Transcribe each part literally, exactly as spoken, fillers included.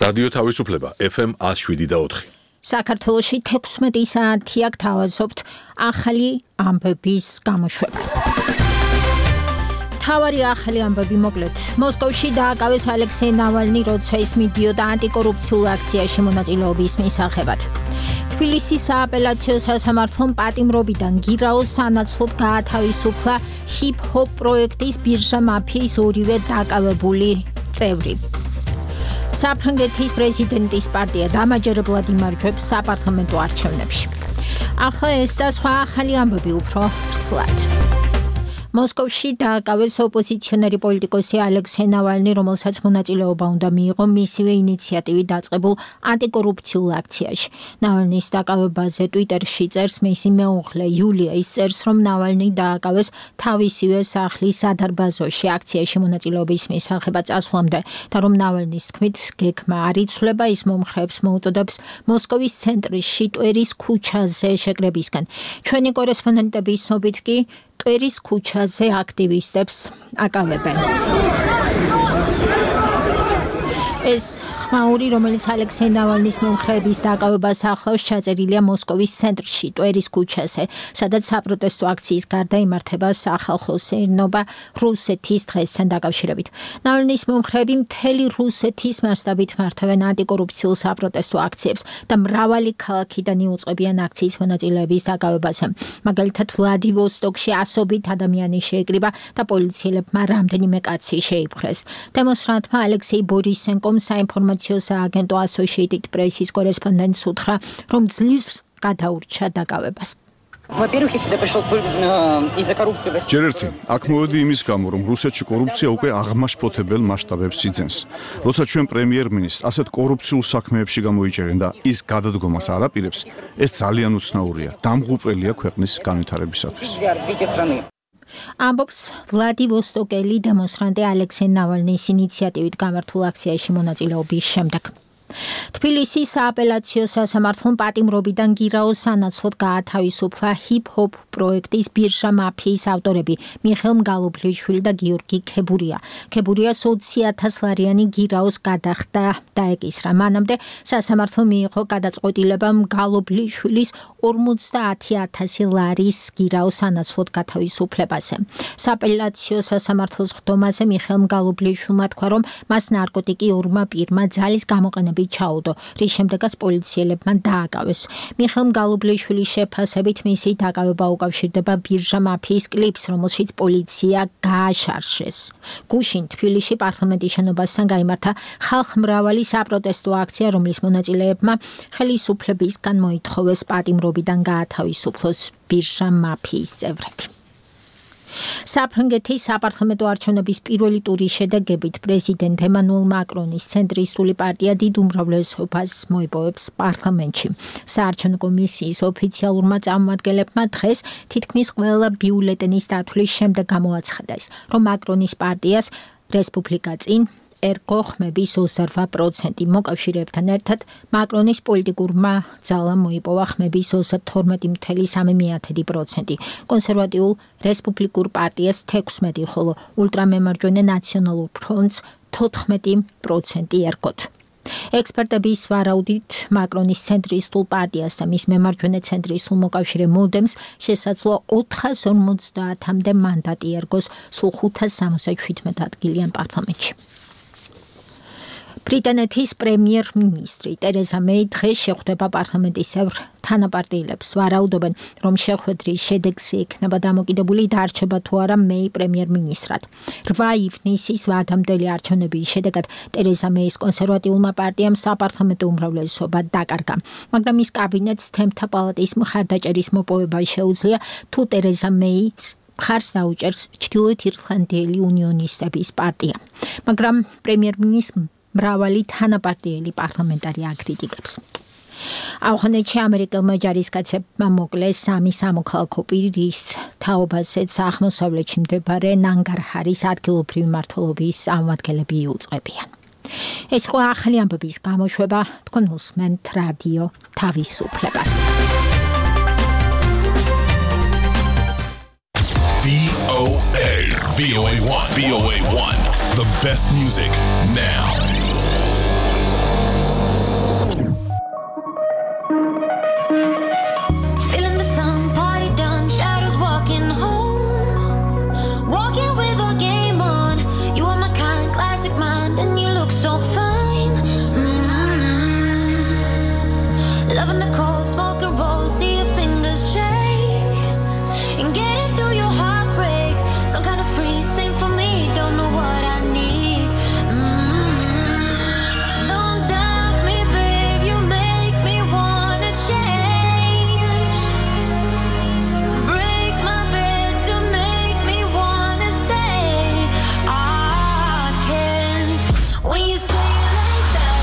რადიო თავისუფლება ეფ ემ one oh seven და four. საქართველოში თექვსმეტი საათია გთავაზობთ ახალი ამბების გამოშვებას. თავარი ახალი ამბები მოკლედ. მოსკოვში დააკავეს ალექსეი ნავალნი, როცა ის მიდიოდა ანტიკორუფციულ აქციაში მონაწილეობის მისაღებად. თბილისის სააპელაციო სასამართლომ პატიმრობიდან გირაოს სანაცვლოდ გაათავისუფლა ჰიპ-ჰოპ პროექტის ბირჟა მაფიის ორივე დაკავებული წევრი. საფრანგეთის პრეზიდენტის პარტია დამაჯერებლად იმარჯვებს საპარლამენტო არჩევნებში. ახლა ეს და სხვა ახალი ამბები უფრო ვრცლად. მოსკოვში დააკავეს ოპოზიციონერი პოლიტიკოსი ალექსეი ნავალნი, რომელსაც მონაწილეობა უნდა მიიღო მისივე ინიციატივით დაწყებულ ანტიკორუფციულ აქციაში. ნავალნის დაკავებაზე ტვიტერში წერს მისი მეუღლე იულია. ის წერს, რომ ნავალნი დააკავეს თავისივე სახლის სადარბაზოში აქციაში მონაწილეობის მისაღებად წასვლამდე და რომ ნავალნის თქმით გეგმა არ იცვლება, ის მომხრეებს მოუწოდებს მოსკოვის ცენტრის შიტვერის ქუჩაზე შეკრებისკენ. ჩვენი კორესპონდენტების ცნობით კი ტვერის ქუჩაზე აქტივისტებს აკავებენ. ეს ხმაური, რომელიც ალექსეი ნავალნის მომხრეების დაკავებას ახლავს, ჩაწერილია მოსკოვის ცენტრში, ტვერის ქუჩაზე, სადაც საპროტესტო აქციის გარდა იმართება სახალხო სეირნობა რუსეთის დღესთან დაკავშირებით. ნავალნის მომხრეები მთელი რუსეთის მასშტაბით მართვენ ანტიკორუფციულ საპროტესტო აქციებს და მრავალი ქალაქიდან იუწყებიან აქციის მონაწილეების დაკავებაზე. მაგალითად, ვლადივოსტოკში ასობით ადამიანი შეიკრიბა და პოლიციელებმა რამდენიმე კაცი შეიპყრეს. დემონსტრანტმა ალექსეი ბორისენკომ საინფორმაციო სააგენტო Associated Press-ის კორესპონდენტს უთხრა, რომ ძლივს გადაურჩა დაკავებას. Во-первых, я сюда пришел из-за коррупции в России. ჯერ ერთი, აქ მოვედი იმის გამო, რომ რუსეთში კორუფცია უკვე აღმაშფოთებელ მასშტაბებს იძენს. როცა ჩვენ პრემიერ-მინისტრს ასეთ კორუფციულ საქმეებში გამოიჭერენ და ის გადადგომას არ აპირებს, ეს ძალიან უცნაურია. დამღუპველია ქვეყნის განვითარებისათვის. ამბობს ვლადივოსტოკელი დემონსტრანტი ალექსეი ნავალნის ინიციატივით გამართულ აქციაში მონაწილეობის შემდეგ. თბილისის სააპელაციო სასამართლომ პატიმრობიდან გირაოს სანაცვლოდ გაათავისუფლა ჰიპ-ჰოპ პროექტის ბირჟა მაფიის ავტორები მიხეილ მგალობლიშვილი და გიორგი ქებურია. ქებურიას ოცი ათას ლარიანი გირაოს გადახდა დაეკისრა. მანამდე სასამართლომ მიიღო გადაწყვეტილება მგალობლიშვილის ორმოცდაათი ათასი ლარის გირაოს სანაცვლოდ გათავისუფლებაზე. სააპელაციო სასამართლოს ხდომაზე მიხეილ მგალობლიშვილმა თქვა, რომ მას ნარკოტიკი ორმა პირმა ძალის გამოყენებით ჩაუდო, რის შემდეგაც პოლიციელებმა დააკავეს. მიხეილ მგალობლიშვილის შეფასებით მისი დაკავება უკავშირდება ბირჟა მაფიის კლიპს, რომელშიც პოლიცია გააშარჟეს. გუშინ თბილისში პარლამენტის შენობასთან გაიმართა ხალხმრავალი საპროტესტო აქცია, რომლის მონაწილეებმა ხელისუფლებისგან მოითხოვეს პატიმრობიდან გაათავისუფლოს ბირჟა მაფიის წევრები. საფრანგეთის საპარლამენტო არჩევნების პირველი ტურის შედეგებით პრეზიდენტ ემანუელ მაკრონის ცენტრისტული პარტია დიდ უმრავლესობას მოიპოვებს პარლამენტში. საარჩევნო კომისიის ოფიციალურმა წარმომადგენლებმა დღეს თითქმის ყველა ბიულეტენის დათვლის შემდეგ გამოაცხადეს, რომ მაკრონის პარტიას რესპუბლიკა წინ ერგო ხმების ოცდაოთხ პროცენტი. მოკავშირეებთან ერთად მაკრონის პოლიტიკურმა ძალამ მოიპოვა ხმების ოცდათორმეტი ფاصლე სამი პროცენტი. კონსერვატიულ რესპუბლიკურ პარტიას თექვსმეტი, ხოლო ულტრამემარჯვენე ნაციონალურ ფრონტს თოთხმეტი პროცენტი ერგოთ. ექსპერტების ვარაუდით მაკრონის ცენტრისტულ პარტიას და მის მემარჯვენე ცენტრისტულ მოკავშირე მოდემს შესაძლოა ოთხას ორმოცდაათამდე მანდატი ერგოს სულ ხუთას სამოცდაშვიდმეტ ადგილიან პარლამენტში. ბრიტანეთის პრემიერ-მინისტრი ტერეზა მეი დღეს შეხვდება პარლამენტის წევრ თანაპარტიელებს. ვარაუდობენ, რომ შეხვედრის შედეგზე იქნება დამოკიდებული დარჩება თუ არა მეი პრემიერ-მინისტრად. რვა ივნისის ვადამდელი არჩევნების შედეგად ტერეზა მეის კონსერვატიულმა პარტიამ საპარლამენტო უმრავლესობა დაკარგა, მაგრამ ის კაბინეტს თემთა პალატის მხარდაჭერის მოპოვება შეუძლია, თუ ტერეზა მეის მხარს დაუჭერს ჩრდილოეთ ირლანდიელი უნიონისტების პარტია. მაგრამ პრემიერ-მინისტრმა მრავალი თანაპარტიელი პარლამენტარი აკრიტიკებს. ავღანეთში ამერიკელმა ჯარისკაცებმა მოკლეს სამი სამოქალაქო პირის თაობაზეც აღმოსავლეთში მდებარე ნანგარჰარის ადგილობრივი მმართველობის წარმომადგენლები იუწყებიან. ეს ხო ახალი ამბების გამოშვება, თქვენ უსმენთ რადიო თავისუფლებას. V O A V O A one V O A one The best music now. getting through your heartbreak. Some kind of free, same for me. Don't know what I need. Mm-hmm. Don't doubt me, babe. You make me wanna change. Break my bed to make me wanna stay. I can't. When you say it like that,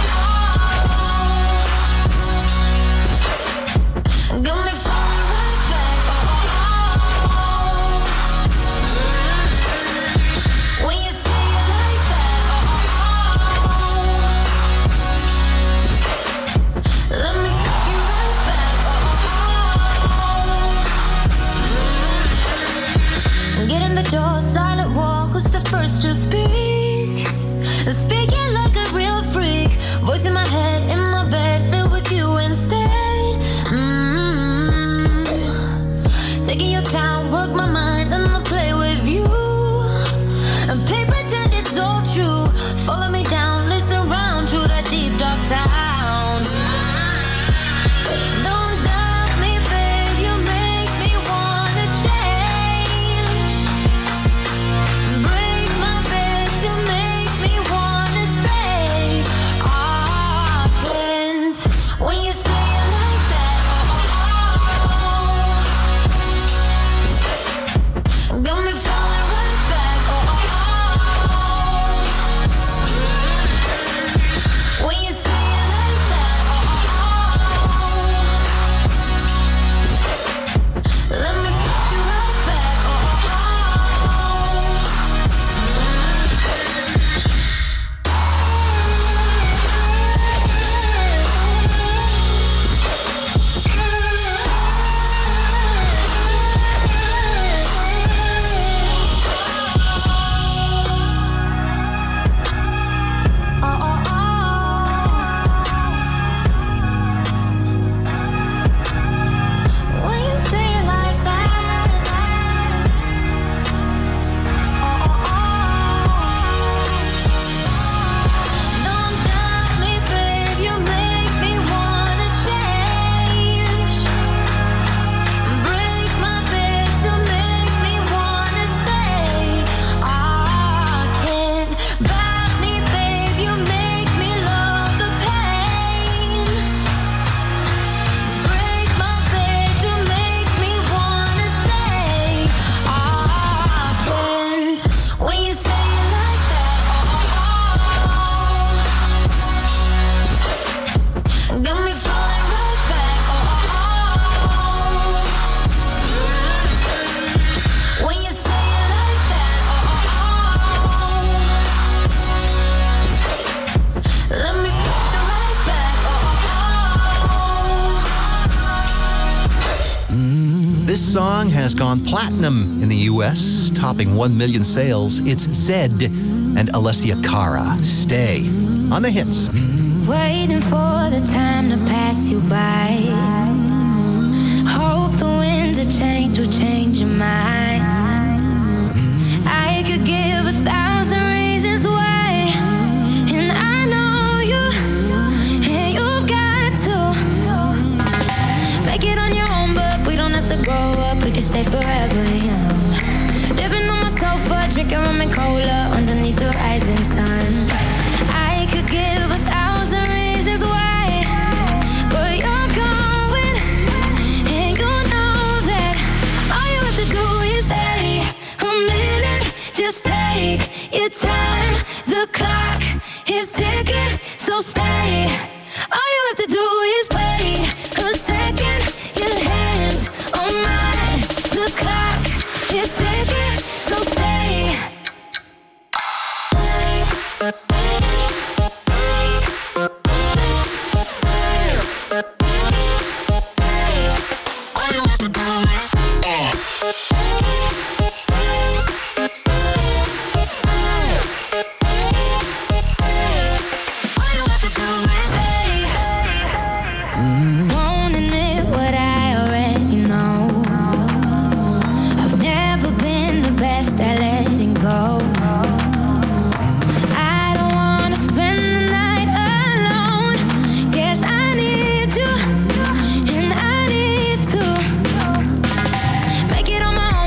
oh, got me falling right back. Oh, when you say it like that, oh, let me take you right back. Oh, get in the door, silent walk. Who's the first to speak? Speaking like a real freak. Voice in my head, in my bed, filled with you instead. Mm-hmm. Taking your time, work my mind, and I'll play with you. And play pretend it's all true. Follow me down, listen round to that deep dark sound. Don't doubt me, babe. You make me wanna change. Break my bed to make me wanna stay. I can't. When you say it like that, oh, got me falling right back. Oh, when you say it like that, oh, let me put you right back. Oh, when you say it like that, don't doubt me, babe. You make me wanna change. Break my bed to make me wanna stay. I can't. Back me, babe. You make me love the pain. Break my bed to make me wanna stay. I can't. When you say it like that, oh, got me falling right back. Oh, when you say it like that, oh, let me put you right back. Oh. This song has gone platinum in the U S, topping one million sales. It's Zed and Alessia Cara. Stay on the hits. Waiting for the time to pass you by. Hope the winds of change will change your mind. I could give a thousand reasons why, and I know you, and you've got to make it on your own, but we don't have to grow up, we can stay forever young. Living on my sofa, drinking rum and cola underneath the rising sun. I could give a thousand reasons why, but you're going, and you know that all you have to do is stay a minute. Just take your time. The clock is ticking, so stay. All you have to do is wait a second. Your hands on mine. The clock is ticking, so stay. All you have to do is, uh. Won't admit what I already know. I've never been the best at letting go. I don't wanna spend the night alone. Guess I need you, and I need to make it on my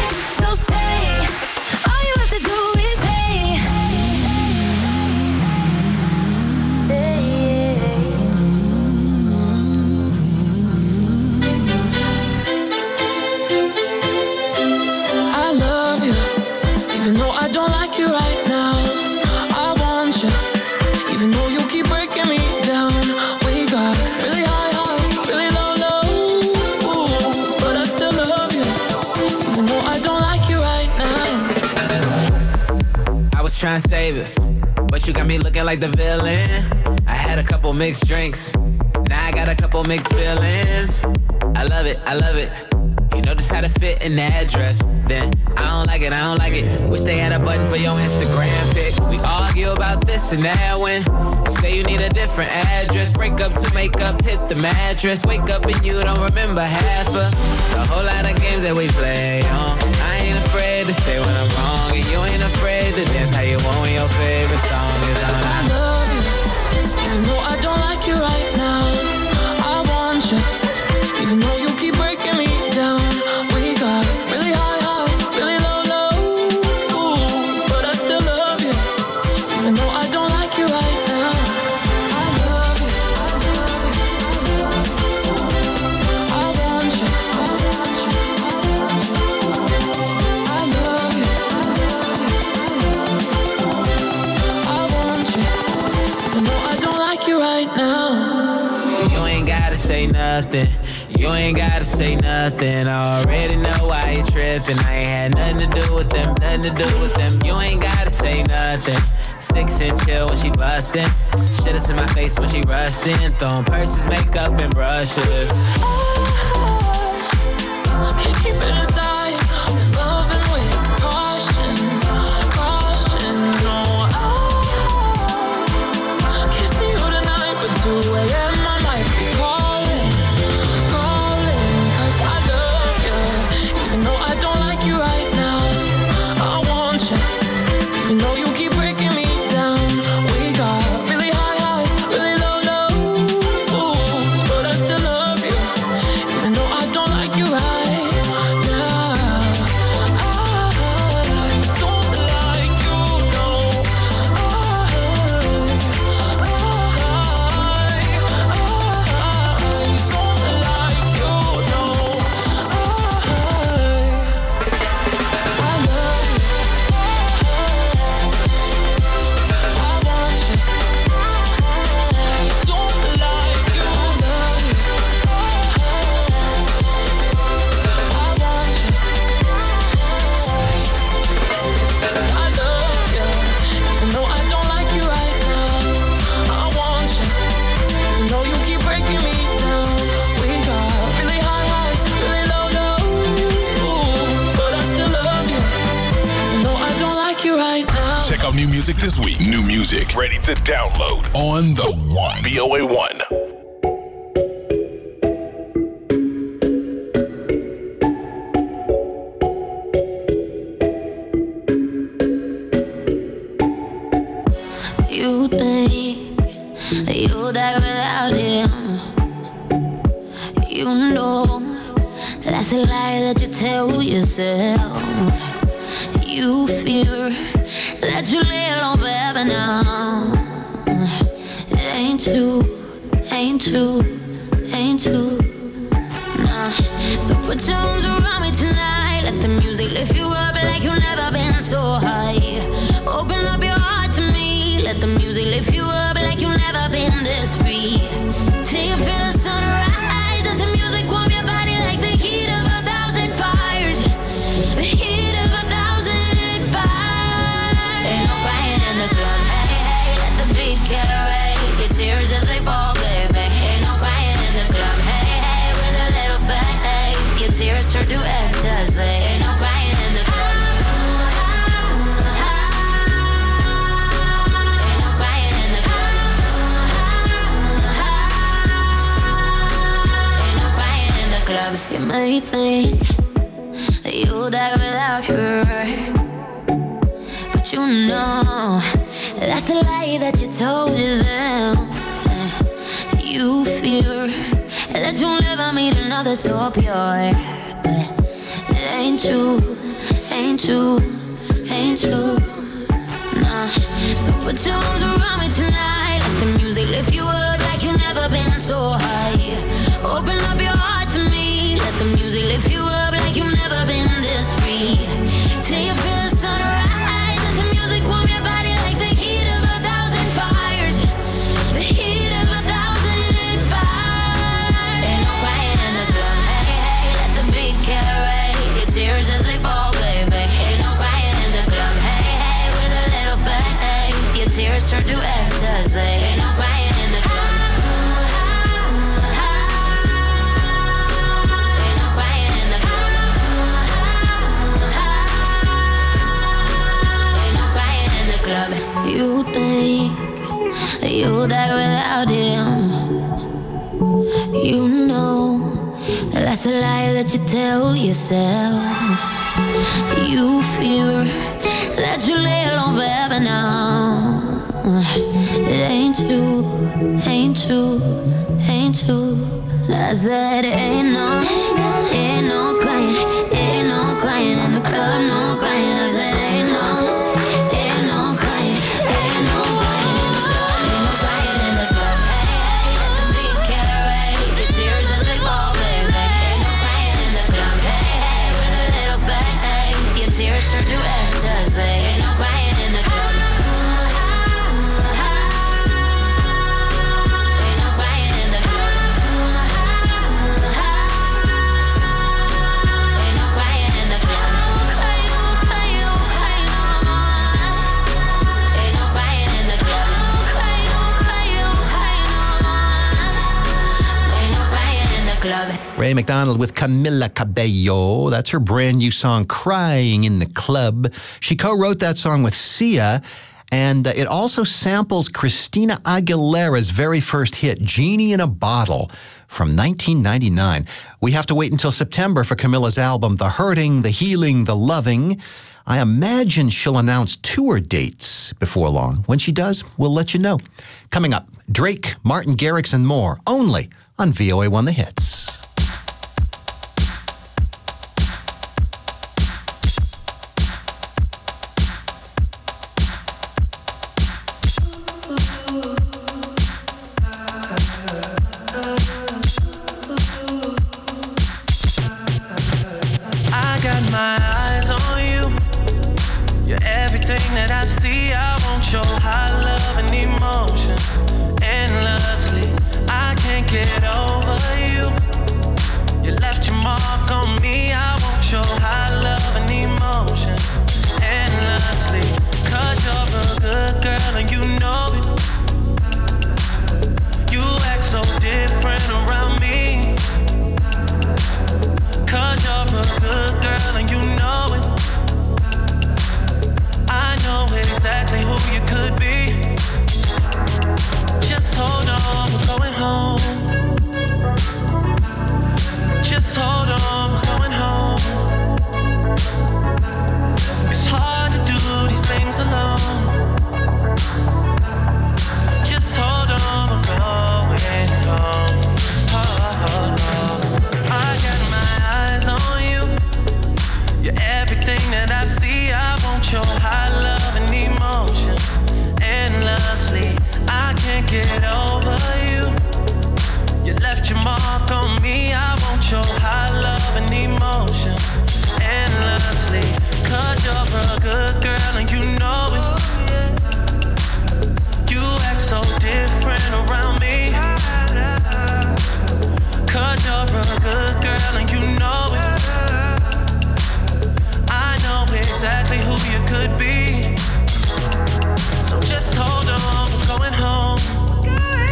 So say, all you have to do is say. I love you, even though I don't like you right now. I want you, even though you keep breaking me down. We got really high highs, really low lows, but I still love you, even though I don't like you right now. I was trying to save us, but you got me looking like the villain. I had a couple mixed drinks, now I got a couple mixed feelings. I love it, I love it. You know just how to fit in that dress. Then I don't like it, I don't like it. Wish they had a button for your Instagram pic. We argue about this and that when you say you need a different address. Break up to make up, hit the mattress. Wake up and you don't remember half of the whole lot of games that we play on. I ain't afraid to say when I'm wrong, and you ain't afraid to dance how you want when your favorite song is on. I love you, even though I don't like you right now. I want you, even though you keep breaking me down. We got really high highs, really low lows, but I still love you, even though I don't like you right now. I love you, I love you, I want you, I want you, I love you, I want you, even though I don't like you right now. You ain't gotta say nothing. You ain't gotta say nothing. I already know why you tripping. I ain't had nothing to do with them, nothing to do with them. You ain't gotta say nothing. Six and chill when she bustin'. Shit in my face when she rushed in. Throwing purses, makeup, and brushes. I can't keep it inside. I'm loving with caution, caution. No, I can't see you tonight, but two a.m. I might be calling, calling. Cause I love you, even though I don't like you right now. I want you, even though you keep breaking me down. We got really high highs, really low lows, but I still love you, even though I don't like you right now. I don't like you, no. I, I, I don't like you, no. I, I love you. I want you. I don't like you, love you. I want you. I love you, even though I don't like you right now. I want you, even though you keep breaking me down. We got really high highs, really low lows, but I still love you, even though I don't like you right now. Check out new music this week. New music ready to download on the One. V O A one. You think that you'll die without him. You know that's a lie that you tell yourself. You fear that you lay alone forever now. It ain't true, ain't true, ain't true. Nah. So put your arms around me tonight. Let the music lift you up like you've never been so high. Open up your heart to me. Let the music lift you up like you've never been this free. Till you feel the sunrise. Let the music warm your body like the heat of a thousand fires. The heat of a thousand fires. Ain't no crying in the club. Hey, hey, let the beat carry your tears as they fall, baby. Ain't no crying in the club. Hey, hey, with a little fat, hey, your tears turn to ecstasy. Ain't no crying in the club. You may think that you'll die without her, but you know that's a lie that you told yourself. You fear that you'll never meet another so pure, but it ain't true, ain't true, ain't true. Nah, so put your arms around me tonight. Let the music lift you up like you've never been so high. Open up your heart to me. Let the music lift you up like you've never been this free. Till you feel the sunrise. Let the music warm your body like the heat of a thousand fires. The heat of a thousand fires. Ain't no quiet in the club. Hey, hey, let the beat carry your tears as they fall, baby. Ain't no quiet in the club. Hey, hey, with a little faith, your tears turn to ecstasy. Ain't no quiet in the club. Ain't no quiet in the club. Ain't no quiet in the club. You think that you'll die without him. You know that's a lie that you tell yourself. You fear that you lay alone forever now. It ain't true, ain't true, ain't true. I said ain't no, ain't no crying, ain't no crying in the club, no crying. I said ain't no, ain't no crying, ain't no crying in the club, ain't no crying in the club. Hey, hey, let the beat carry the tears as they fall, baby. Ain't no crying in the club. Hey, hey, with a little faith, your tears turn to ecstasy. Ain't no crying in the club. Ain't no crying in the club. Ain't no crying in the club. Ain't no crying in the club. Ain't no crying in the club. Ray McDonald with Camila Cabello. That's her brand new song, Crying in the Club. She co-wrote that song with Sia, and uh, it also samples Christina Aguilera's very first hit, Genie in a Bottle, from nineteen ninety-nine. We have to wait until September for Camila's album, The Hurting, The Healing, The Loving. I imagine she'll announce tour dates before long. When she does, we'll let you know. Coming up, Drake, Martin Garrix, and more, only on V O A one The Hits. I got my eyes on you. You're everything that I see. I want your high love and emotion endlessly. I can't get over you. You left your mark on me. I want your high love and emotion endlessly. Cause you're a good girl and you know it. You act so different around me. Cause you're a good girl and you know it. I know exactly who you could be. Just hold on, we're going home. Just hold on, we're going home. It's hard to do these things alone. Just hold on, we're going home. Oh, oh, oh. I got my eyes on you. You're everything that I see. I want your high love and emotion endlessly. I can't get over you. You left your mark on me. I want your high love and emotion endlessly. Cause you're a good girl and you know it. You act so different around me. Cause you're a good girl and you know it. I know exactly who you could be. So just hold on, we're going home.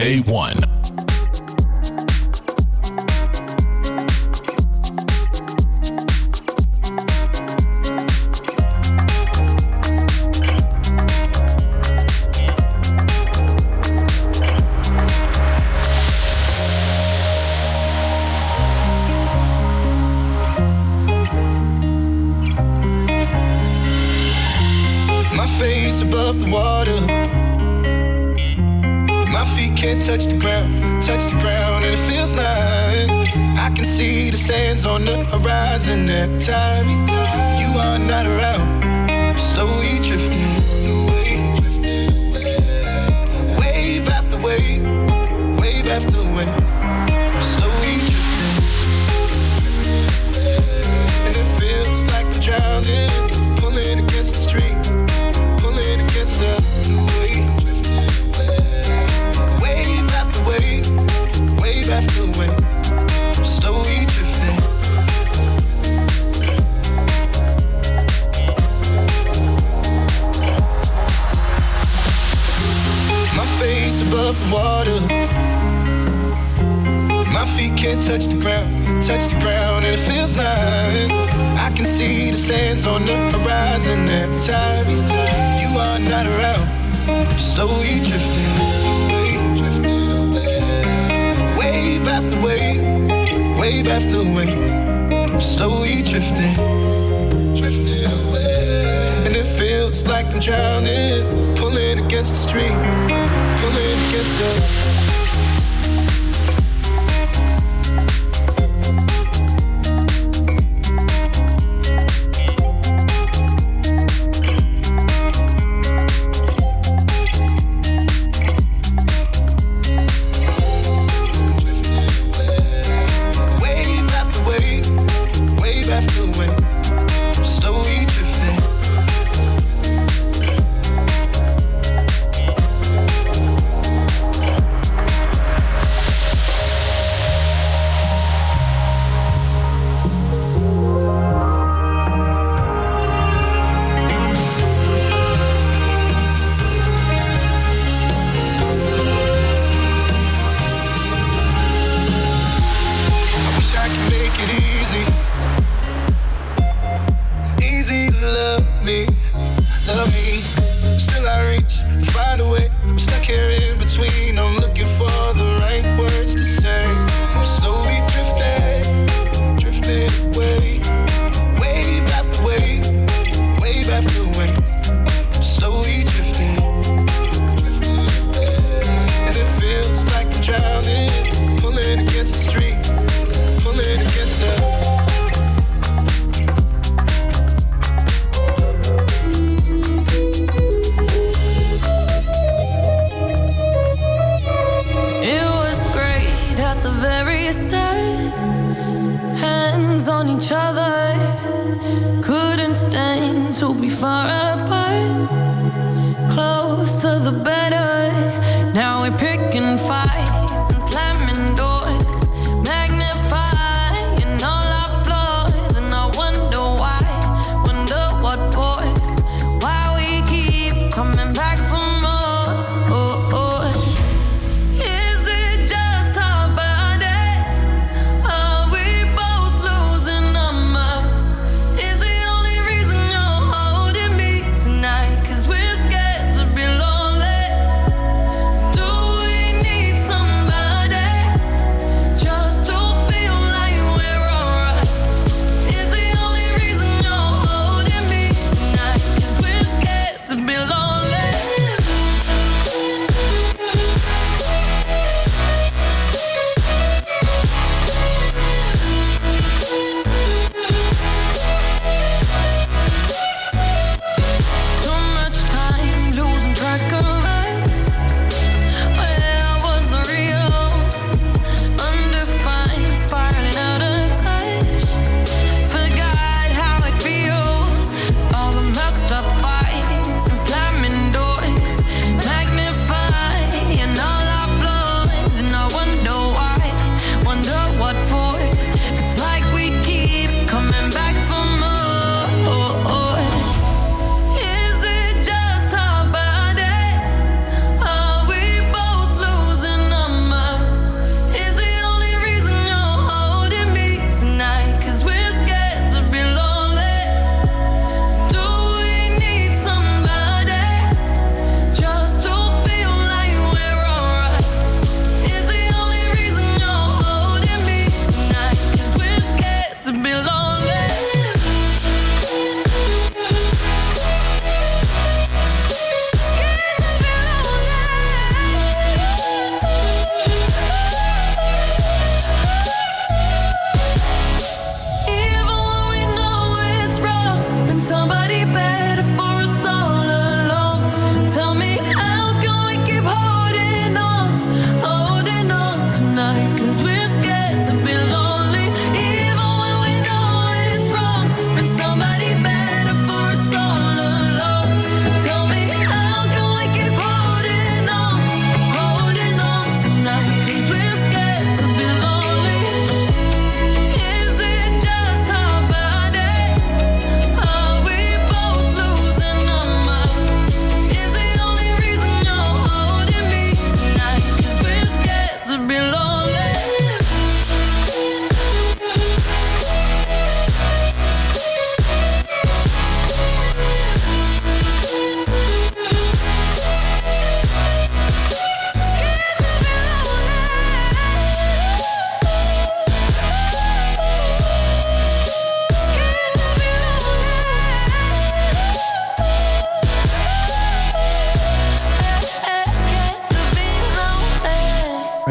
A one. Above the water, my feet can't touch the ground, touch the ground, and it feels like I can see the sands on the horizon every time you are not around. I'm slowly drifting away, wave after wave, wave after wave. I'm slowly drifting, and it feels like I'm drowning, pulling against the stream. Against the wave, wave after wave, wave after wave, I'm slowly drifting. My face above the water, my feet can't touch the ground, touch the ground, and it feels like I can see the sands on the horizon every time you are not around. I'm slowly drifting away, drifting away, wave after wave, wave after wave. I'm slowly drifting, drifting away, and it feels like I'm drowning, pulling against the stream, pulling against the. Holding me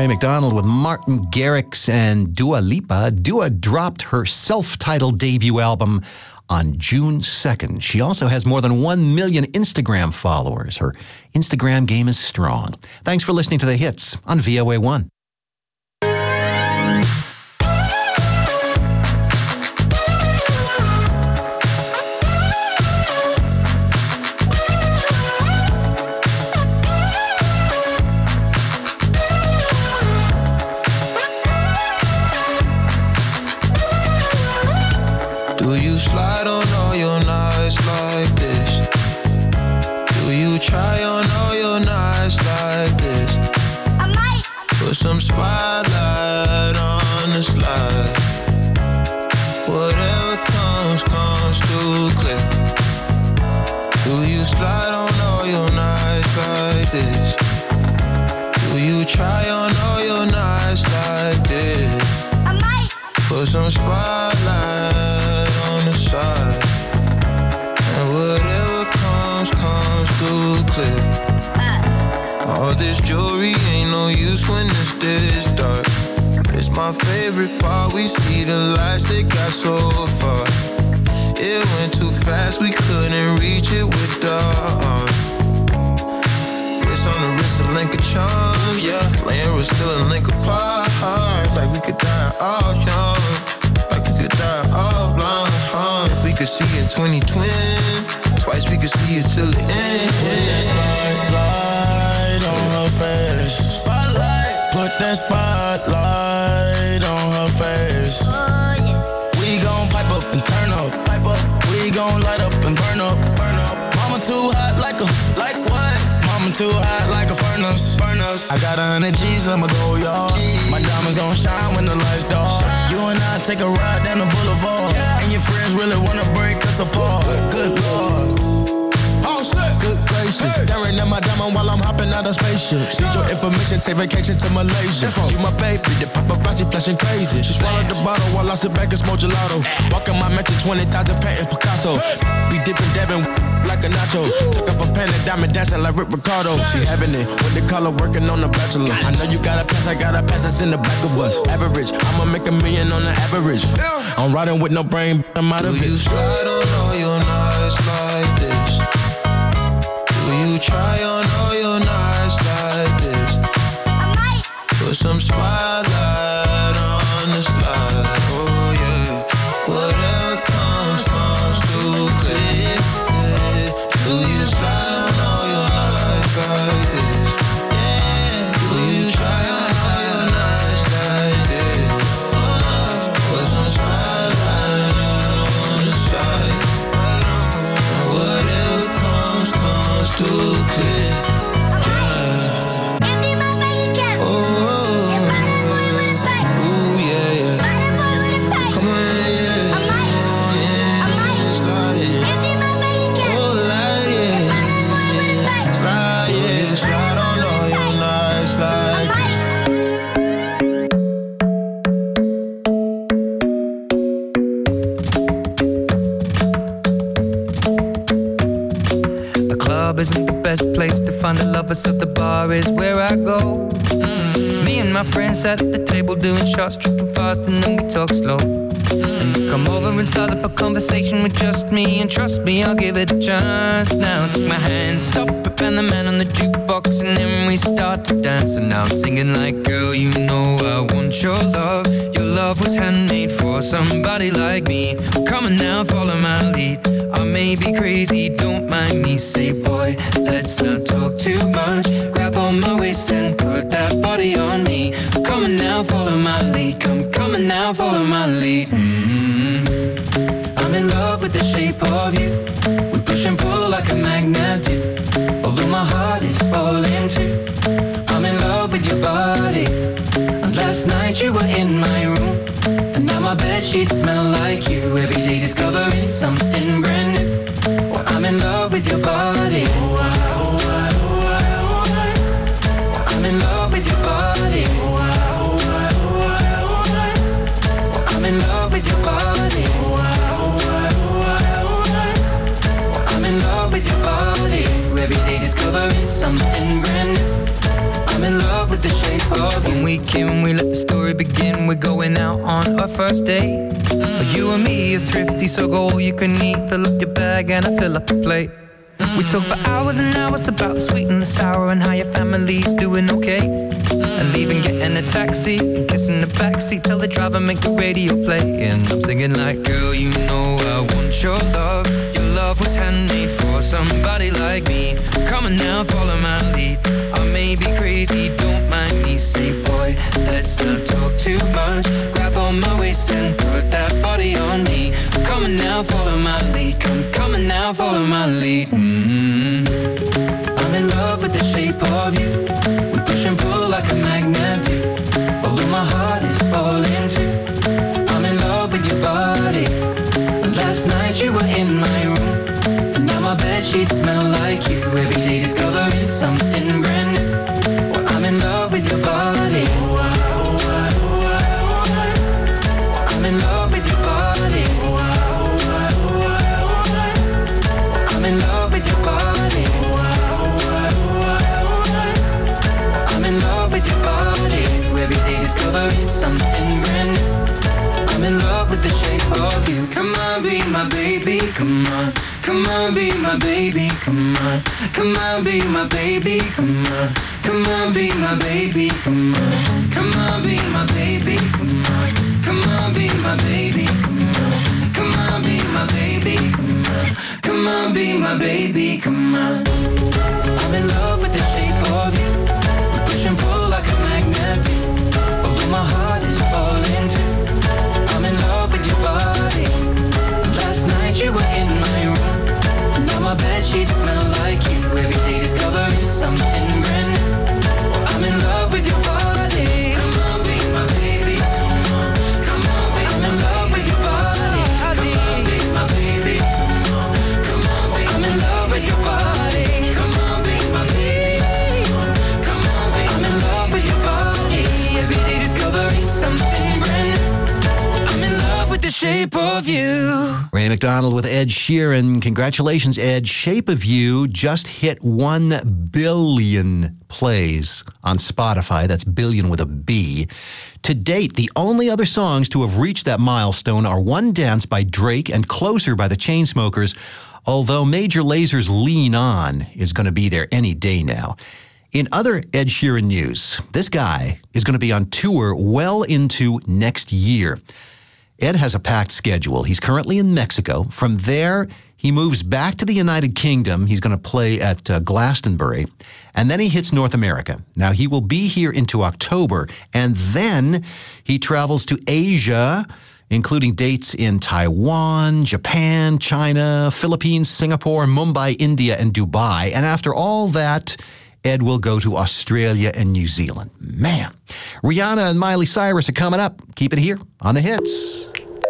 Ray McDonald with Martin Garrix and Dua Lipa. Dua dropped her self-titled debut album on June second. She also has more than one million Instagram followers. Her Instagram game is strong. Thanks for listening to The Hits on V O A one. Do you slide on all your nights like this? Do you try on all your nights like this? I might put some spotlight on the slide. Whatever comes, comes too clear. Do you slide on all your nights like this? Do you try on all your nights like this? I might put some spotlight on the side, and whatever comes, comes through clear. All this jewelry ain't no use when it's this dark. It's my favorite part, we see the lights that got so far. It went too fast, we couldn't reach it with the arm. Wrist on the wrist, a link of charms, yeah. Laying was still a link apart, like we could die all young, like we could die all blind. If we could see in twenty twenty, twice we could see it till the end. Put that spotlight on her face. Spotlight. Put that spotlight on her face. Oh, yeah. We gon' pipe up and turn up, pipe up. We gon' light up and burn up, burn up. Mama too hot like a, like what? Mama too hot like a furnace, furnace. I got a hundred G's, I'ma go, y'all. My diamonds gon' shine when the lights dark. You and I take a ride down the boulevard, yeah. And your friends really wanna break us apart. Good Lord. Oh shit. Good gracious. Hey. Staring at my diamond while I'm hopping out of spaceship. Need your information, take vacation to Malaysia. Info. You my baby, the paparazzi flashing crazy. She swallowed the bottle while I sit back and smoke gelato. Walking my mansion, twenty thousand patent Picasso. Be dipping, dabbing like a nacho. Took up a pen and diamond dancing like Rick Ricardo. She having it with the color working on the bachelor. I know you got a pass, I got a pass that's in the back of us. Average, I'ma make a million on the average. I'm riding with no brain, I'm out of it. Do you slide on all your nights like this? Do you try on all your nights like this? I might put some spotlight on the slide. Oh yeah, whatever comes, comes too clear. Do you slide on all your nights like this? Yeah. Do you try on all your nights like this? Put some spotlight on the side. Whatever comes, comes too clear. Yeah. Empty my bank account. Oh, and buy that boy with a pack. Ooh, yeah, yeah. Buy that boy with a pack. Come on, yeah. I might. Oh, yeah. I might. Slide it. Empty my bank account. Oh, slide it. Buy that boy with a pack. Slide, yeah. Slide on all your nights like this. Isn't the best place to find a lover, so the bar is where I go. Mm-hmm. Me and my friends at the table doing shots, tripping fast, and then we talk slow. Mm-hmm. And you come over and start up a conversation with just me, and trust me, I'll give it a chance. Now take my hand, stop it, and the man on the jukebox, and then we start to dance. And now I'm singing like, girl, you know I want your love. Your love was handmade for somebody like me. Come on now, follow my lead. I may be crazy, don't mind me. Say, boy, let's not talk too much. Grab on my waist and put that body on me. Come on now, follow my lead. Come, come on now, follow my lead. Mm-hmm. I'm in love with the shape of you. We push and pull like a magnet do. Although my heart is falling too. I'm in love with your body. And last night you were in my room. And now my bedsheets smell like you. Every day discovering something brand new. Well, I'm in love with your body. Oh, I, oh, I, oh, I, oh, I. Well, I'm in love with your body. Oh, I, oh, I, oh, I, oh, I. Well, I'm in love with your body. Oh, I, oh, I, oh, I, oh, I. Well, I'm in love with your body. Every day discovering something brand new. I'm in love with the shape of you. When we came, we let the story begin. We're going out on our first date. Mm. You and me are thrifty, so go all you can eat. Fill up your bag and I fill up the plate. Mm. We talk for hours and hours about the sweet and the sour and how your family's doing okay. Mm. And leaving, getting a taxi, kissing the backseat, tell the driver make the radio play. And I'm singing like, girl, you know I want your love. Your love was handmade for somebody like me. Come on now, follow my lead. I may be crazy, don't mind me. Say, boy, let's not talk too much. Grab on my waist and put that body on me. Come on now, follow my lead. Come, come on now, follow my lead. Mm-hmm. I'm in love with the shape of you. We push and pull like a magnet do. Although my heart is falling too. I'm in love with your body. Last night you were in my room. And now my bedsheets smell like you. Every day discovering something brand new. Well, I'm in love with your body. I'm in love with your body. I'm in love with your body. I'm in love with your body. Every day discovering something brand new. I'm in love with the shape of you. Come on, be my baby, come on. Come on, be my baby, come on. Come on, be my baby, come on. Come on, be my baby, come on. Come on, be my baby, come on. Come on, be my baby, come on. Come on, be my baby, come on. Come on, be my baby, come on. I'm in love with the shape of you. We push and pull like a magnet do. Although my heart is falling too. I'm in love with your body. Last night you were in my room. Now my bedsheets smell like you. Every day discovering something brand new. I'm in love with your body. Come on, be my baby. Come on, come on, be I'm in love with your body. Come on, be my baby. Come on, come on, be I'm in love with your body. Come on, be my baby. Come on, be I'm in love with your body. Every day discovering something brand new. I'm in love with the shape of you. Ray McDonald with Ed Sheeran. Congratulations, Ed. Shape of You just hit one billion plays on Spotify. That's billion with a B. To date, the only other songs to have reached that milestone are One Dance by Drake and Closer by the Chainsmokers, although Major Laser's Lean On is going to be there any day now. In other Ed Sheeran news, this guy is going to be on tour well into next year. Ed has a packed schedule. He's currently in Mexico. From there, he moves back to the United Kingdom. He's going to play at uh, Glastonbury. And then he hits North America. Now, he will be here into October. And then he travels to Asia, including dates in Taiwan, Japan, China, Philippines, Singapore, Mumbai, India, and Dubai. And after all that, Ed will go to Australia and New Zealand. Man, Rihanna and Miley Cyrus are coming up. Keep it here on The Hits.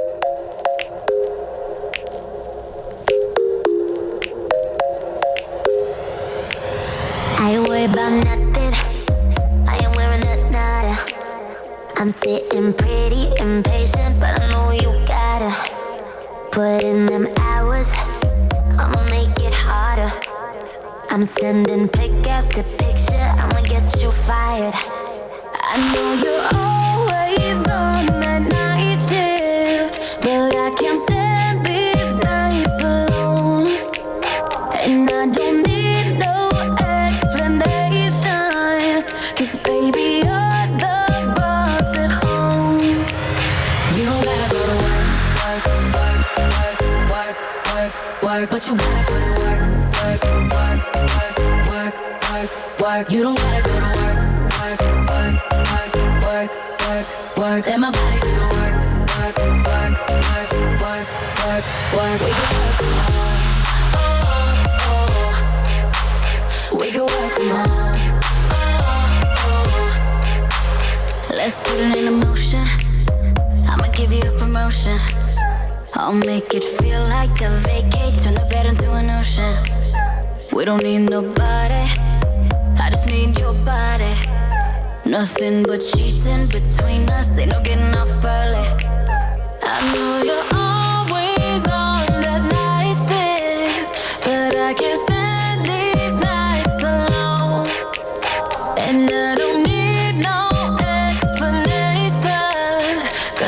I worry about nothing. I am wearing a nada. I'm sitting pretty impatient, but I know you gotta put in them hours. I'ma make it harder. I'm sending pick after picture, I'ma get you fired. I know you're always on that night shift, but I can't stand these nights alone. And I don't need no explanation, 'cause baby, you're the boss at home. You don't gotta go to work, work, work, work, work, work, work, but you gotta put in work, work, work, work, work, work, work. You don't gotta go to work, work, work, work, work, work, work. Let my body do the work, work, work, work, work, work, work. We can work from home, oh, oh, oh. We can work from home, oh, oh. Let's put it in motion. I'ma give you a promotion. I'll make it feel like a vacate, turn the bed into an ocean. We don't need nobody, I just need your body. Nothing but sheets in between us, ain't no getting off early. I know you're always on that night shift, but I can't stand these nights alone. And I don't need no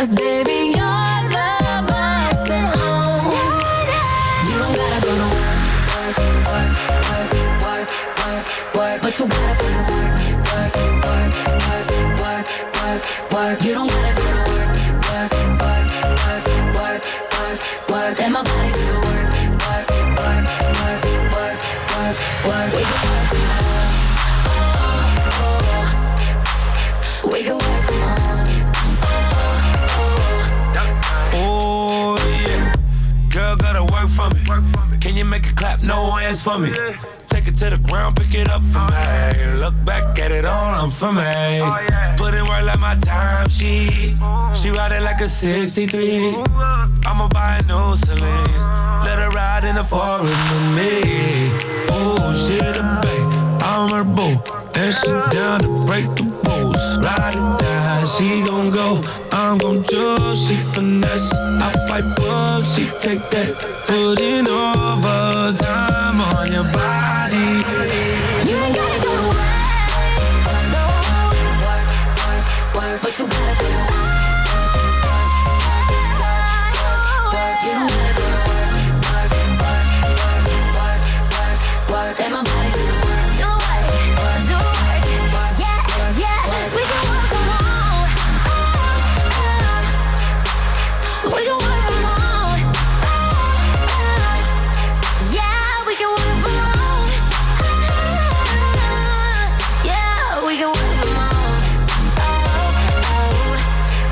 'Cause baby, you're the boss at home. You don't gotta go to work, work, work, work, work, work, but you gotta put in work, work, work, work, work, work, work. You don't gotta go to work, work, work, work, work, work, work. Let my body do the work, work, work, work, work, work, work. We can work from home. We can work from home. Oh yeah, girl gotta work for me. Can you make it clap? No hands for me. Take it to the ground, pick it up for me. Look back at it all, I'm for me. Put in work like my time sheet. She ride it like a sixty-three. I'ma buy a new Celine. Let her ride in the forest with me. Oh, she the babe, I'm her boo. And she down to break the rules. Ride or die, she gon' go. I'm gon' choose, she finesse. I fight up, she take that. Put in overtime on your body. You ain't gotta go to work, no, work, work, work, but you gotta go to work, work, work, work, you don't gotta go to work, work, work, work, work, work, work, let my body do the work, do work, do work, yeah, yeah, we can work from home, we can work from home, yeah, we can work from home, yeah, we can work from home,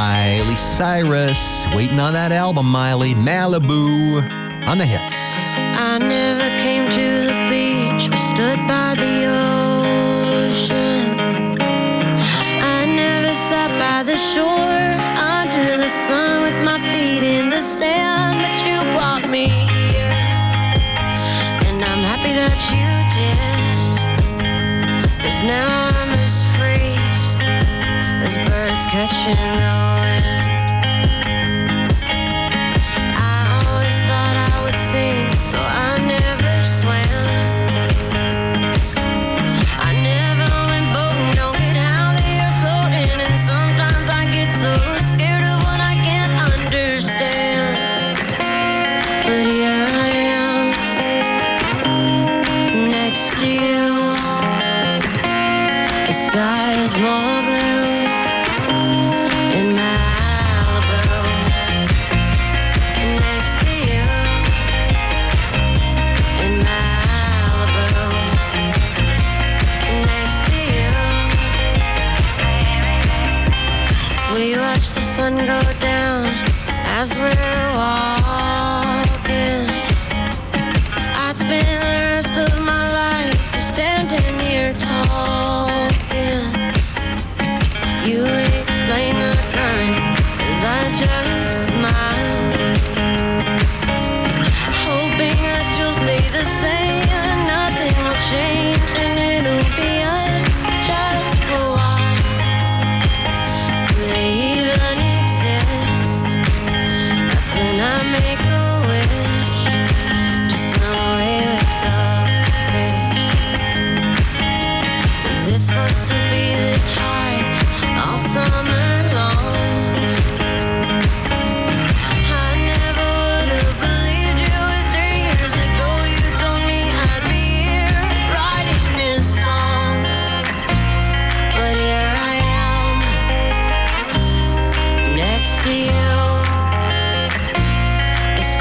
Miley Cyrus. Waiting on that album, Miley. Malibu on the hits. I never came to the beach or stood by the ocean. I never sat by the shore under the sun with my feet in the sand, but you brought me here, and I'm happy that you did, 'cause now I'm as free as birds catching the wind. I always thought I would sing, so I never swam. I never went boating, don't get how they are floating, and sometimes I get so scared of what I can't understand. But here I am, next to you. The sky is more blue in Malibu, next to you in Malibu, next to you. We watch the sun go down as we're walking. I'd spend the rest of my life just standing here talking. You explain the current as I just smile, hoping that you'll stay the same and nothing will change, and it'll be us just for a while. Do they even exist? That's when I make a wish to swim away with the fish. 'Cause it's supposed to be this high all summer long. I never would have believed you if three years ago you told me I'd be here writing this song. But here I am, next to you. The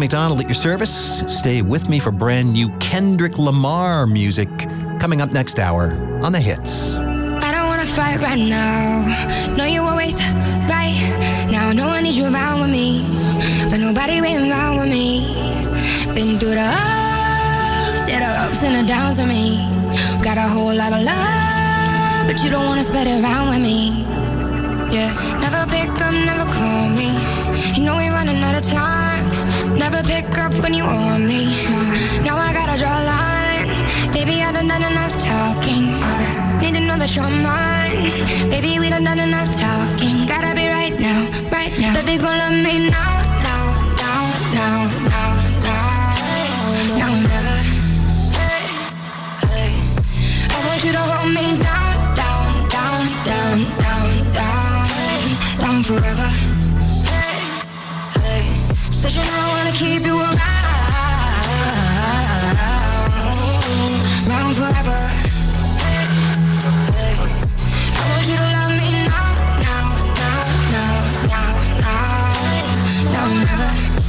McDonald at your service. Stay with me for brand new Kendrick Lamar music coming up next hour on The Hits. I don't wanna fight right now. No, you always right. Now no one needs you around with me, but nobody been around with me. Been through the ups, yeah, the ups and the downs with me. Got a whole lot of love, but you don't wanna spread it around with me. Yeah, never pick up, never call me. You know we running out of time. Never pick up when you want me. Now I gotta draw a line. Baby, I done done enough talking. Need to know that you're mine. Baby, we done done enough talking. Gotta be right now, right now. Baby, go love me now, now, now, now, now, now, now, never. Hey, hey. I want you to hold me down, down, down, down, down, down, down forever. Hey, hey. Said you know I wanna keep you around, around forever. You to love me now, now, now, now, now, now, now, never.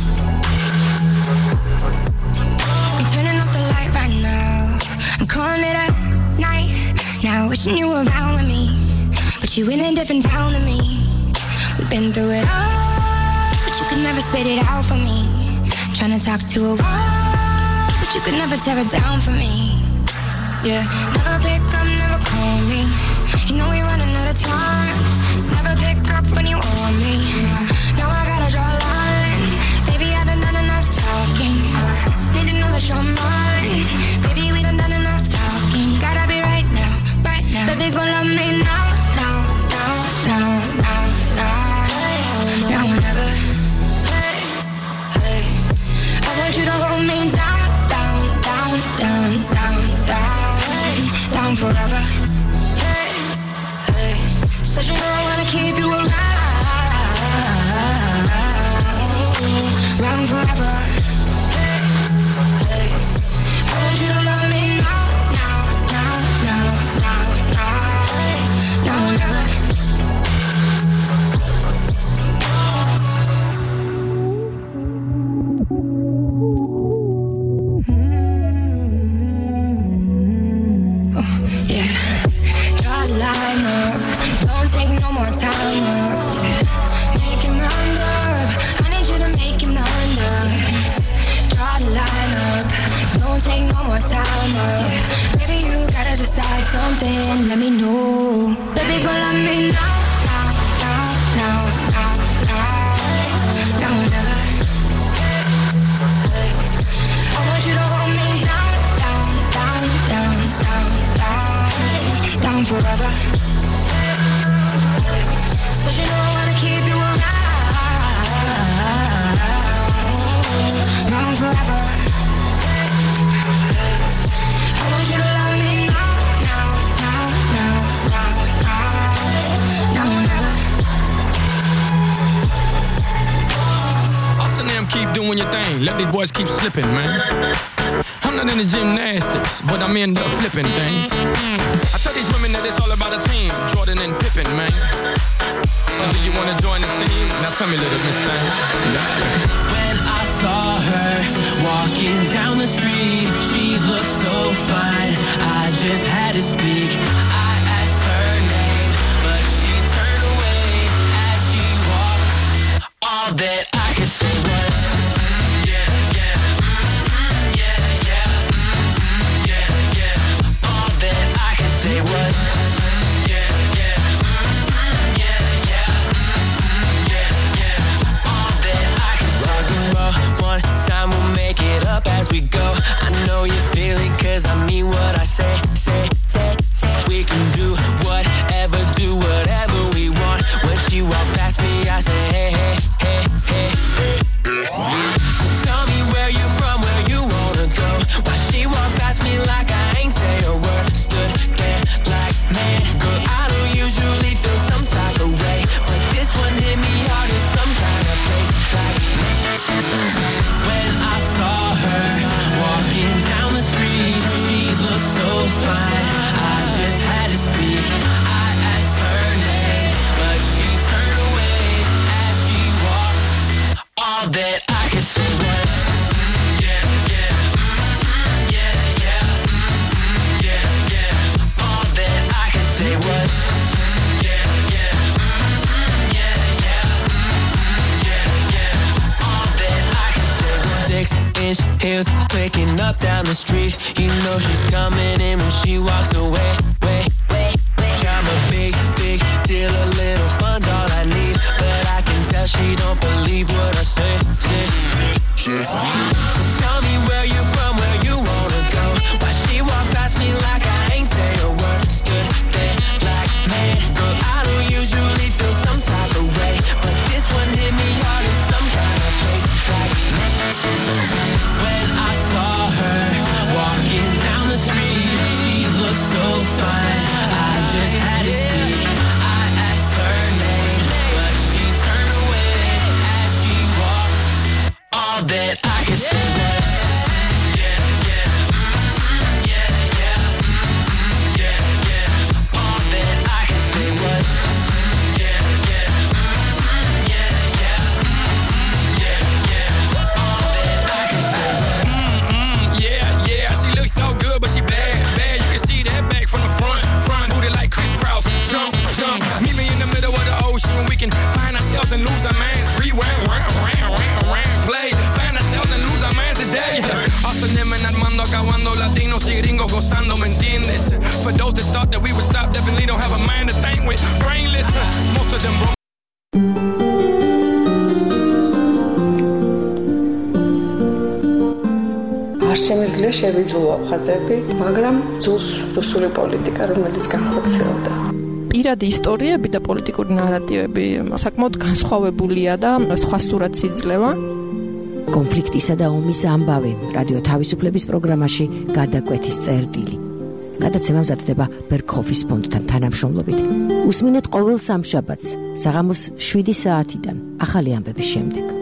I'm turning up the light right now. I'm calling it a night. Now wishing you were around with me, but you in a different town than me. We've been through it all, but you could never spit it out for me. Trying to talk to a wall, but you could never tear it down for me. Yeah, never pick up, never call me. You know we're running out of time. Never pick up when you want me. Now I gotta draw a line. Baby, I done done enough talking. Need to know that you're mine. Baby, we done done enough talking. Gotta be right now, right now. Baby, go love me now, now, now, now, now, now, now or never. Hey, hey. I want you to hold me down, down, down, down, down, down, down forever. Said you know I wanna keep you around, around forever. Hey, hey. I want you to love me now, now, now, now, now, now, now or never. Oh, yeah. Draw a line up. Don't take no more time up. Make him round up. I need you to make him round up. Draw the line up. Don't take no more time up. Baby, you gotta decide something. Let me know. Baby, go love me now, now, now, now, now, now, now or never. Hey, I want you to hold me down, down, down, down, down, down, down forever. Said you know I wanna keep you around, around forever. I want you to love me now, now, now, now, now, now, now or never. Austin them keep doing your thing, let these boys keep slipping, man. I'm not into gymnastics, but I'm into flipping things. I tell these women that it's all about a team, Jordan and Pippen, man. So do you wanna join the team? Now tell me, little miss thing. When I saw her walking down the street, she looked so fine, I just had to speak. I asked her name, but she turned away as she walked. All that I could say was, mm, yeah, yeah, mm, yeah, yeah, mm, yeah, yeah. All that I could say was, mm, yeah, yeah, mm, yeah, yeah, mm, yeah, yeah. All that I could say. Rock and roll, one time we'll make it up as we go. I know you feel it, cause I mean what I say, say, say, say. We can do whatever, do whatever we want. When she walk past me, I say, hey, hey, hey, hey, hey. So tell me where you from, where you wanna go. Why she walk past me like I ain't say a word. Stood there like, man, girl, I don't usually feel some type of way, but this one hit me hard in some kind of place. Like, man, when I saw her walking down the street, six-inch heels clicking up down the street. You know she's coming in when she walks away. Wait, wait, wait. I'm a big, big deal. A little fun's all I need, but I can tell she don't believe what I say. Say, say, say. So tell me where you from, where you wanna go. Why she walk past me like I ain't say a word. Stood there like, man, girl, I don't usually feel some type of way, but this one hit me hard in some kind of place. Like, when I saw her walking down the street, she looked so fine, I just had to speak. I asked her name, but she turned away as she walked. All that I could say was, yeah, yeah, mm-hmm, yeah, yeah, mm-hmm, yeah, yeah. All that I could say was, yeah, yeah, mm-hmm, yeah, yeah, mm-hmm, yeah, yeah. All that I could say was, Mm-mm, yeah, yeah, she looks so good, but she bad, bad. You can see that back from the front, front booty like crisscross. Jump, jump, meet me in the middle of the ocean. We can find ourselves and lose our minds. Rewind, round, round, round, round, play. Find ourselves and lose our minds today. Austin, Armando, acabando, latinos y gringos gozando, ¿me entiendes? For those that thought that we would stop, definitely don't have a mind to think with. Brainless, most of them broke. არ შემიძლია შევიძულო ხაზები, მაგრამ ძულს რუსული პოლიტიკა, რომელიც განხორციელდა. პირადი ისტორიები და პოლიტიკური ნარატივები საკმაოდ განსხვავებულია და სხვა სურათს იძლევა. კონფლიქტისა და ომის ამბავი რადიო თავისუფლების პროგრამაში გადაკვეთის წერტილი. გადაცემა მზადდება ბერქოფის ფონდთან თანამშრომლობით. უსმინეთ ყოველ სამშაბათს საღამოს შვიდი საათიდან ახალი ამბების შემდეგ.